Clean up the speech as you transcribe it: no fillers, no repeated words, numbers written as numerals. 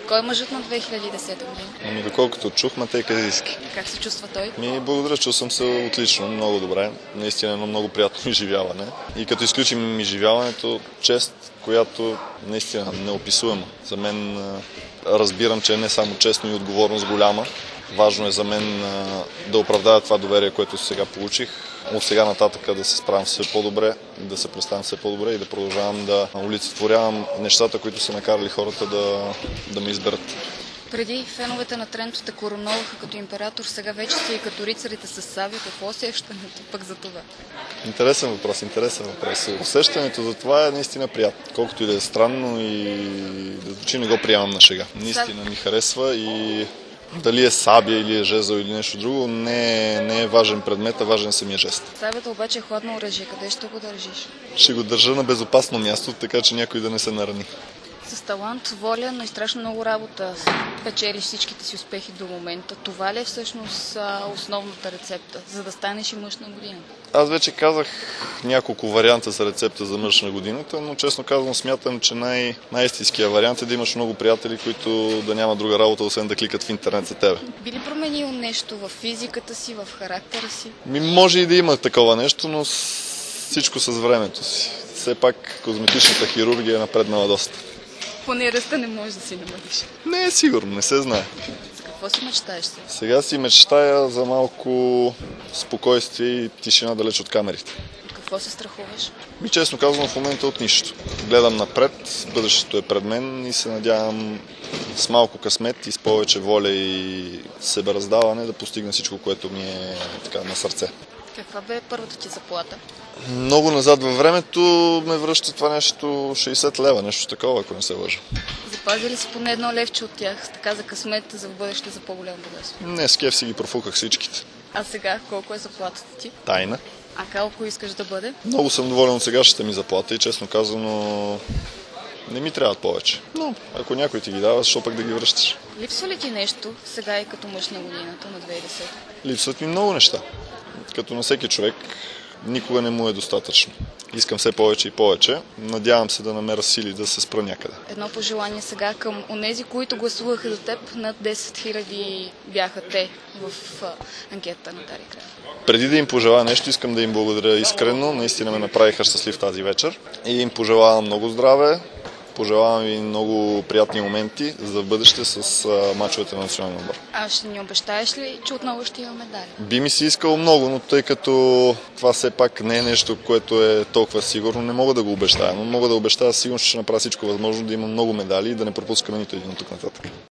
Кой е мъжът на 2010 година? Доколкото чух, Матей Казийски. Как се чувства той? Благодаря, чул съм се отлично, много добре. Наистина едно много приятно изживяване. И като изключим изживяването, чест, която наистина неописуема. За мен разбирам, че е не само честно и отговорност голяма. Важно е за мен да оправдая това доверие, което сега получих. От сега нататък да се справям все по-добре, да се представям все по-добре и да продължавам да олицетворявам нещата, които са накарали хората да ме изберат. Преди феновете на Тренто те короноваха като император, сега вече си и като рицарите с сабия. Какво усещането пък за това? Интересен въпрос. Усещането за това е наистина приятно. Колкото и да е странно и да звучи, не го приемам на шега. Наистина ми харесва и дали е сабия или е жезъл или нещо друго, не е важен предмет, а важен самия жест. Сабията обаче е хладно оръжие. Къде ще го държиш? Ще го държа на безопасно място, така че някой да не се нарани. С талант, воля, но и страшно много работа печелиш всичките си успехи до момента. Това ли е всъщност основната рецепта, за да станеш и мъж на годината? Аз вече казах няколко варианта за рецепта за мъж на годината, но честно казвам смятам, че най-истинския вариант е да имаш много приятели, които да няма друга работа, освен да кликат в интернет за тебе. Би ли променил нещо в физиката си, в характера си? Може и да има такова нещо, но всичко с времето си. Все пак козметичната хирургия е напреднала доста. Поне ръста не можеш да си намалиш. Не е сигурно, не се знае. За какво си мечтаеш сега? Сега си мечтая за малко спокойствие и тишина далеч от камерите. От какво се страхуваш? Честно казвам, в момента от нищо. Гледам напред, бъдещето е пред мен и се надявам с малко късмет и с повече воля и себераздаване да постигна всичко, което ми е така на сърце. Каква бе първата ти заплата? Много назад във времето ме връща това нещо 60 лева, нещо такова, ако не се лъжа. Запази ли си поне едно левче от тях, така за късмет, за в бъдеще, за по-голямо богатство? Не, с кеф си ги профуках всичките. А сега колко е заплатата ти? Тайна. А колко искаш да бъде? Много съм доволен от сегашната ми заплата и честно казано не ми трябват повече. Но ако някой ти ги дава, защо пък да ги връщаш? Липсва ли ти нещо сега и като мъж на годината на 2010? Липсват ми много неща. Като на всеки човек, никога не му е достатъчно. Искам все повече и повече. Надявам се да намеря сили да се спра някъде. Едно пожелание сега към онези, които гласуваха за теб. Над 10 000 бяха те в анкетата на Дарик Радио. Преди да им пожелая нещо, искам да им благодаря искрено. Наистина ме направиха щастлив тази вечер. И им пожелавам много здраве. Пожелавам ви много приятни моменти за бъдеще с мачовете на националния отбор. А ще ни обещаеш ли, че отново ще има медали? Би ми се искало много, но тъй като това все пак не е нещо, което е толкова сигурно, не мога да го обещая. Но мога да обещая сигурно, че ще направя всичко възможно да има много медали и да не пропускаме нито един от тук нататък.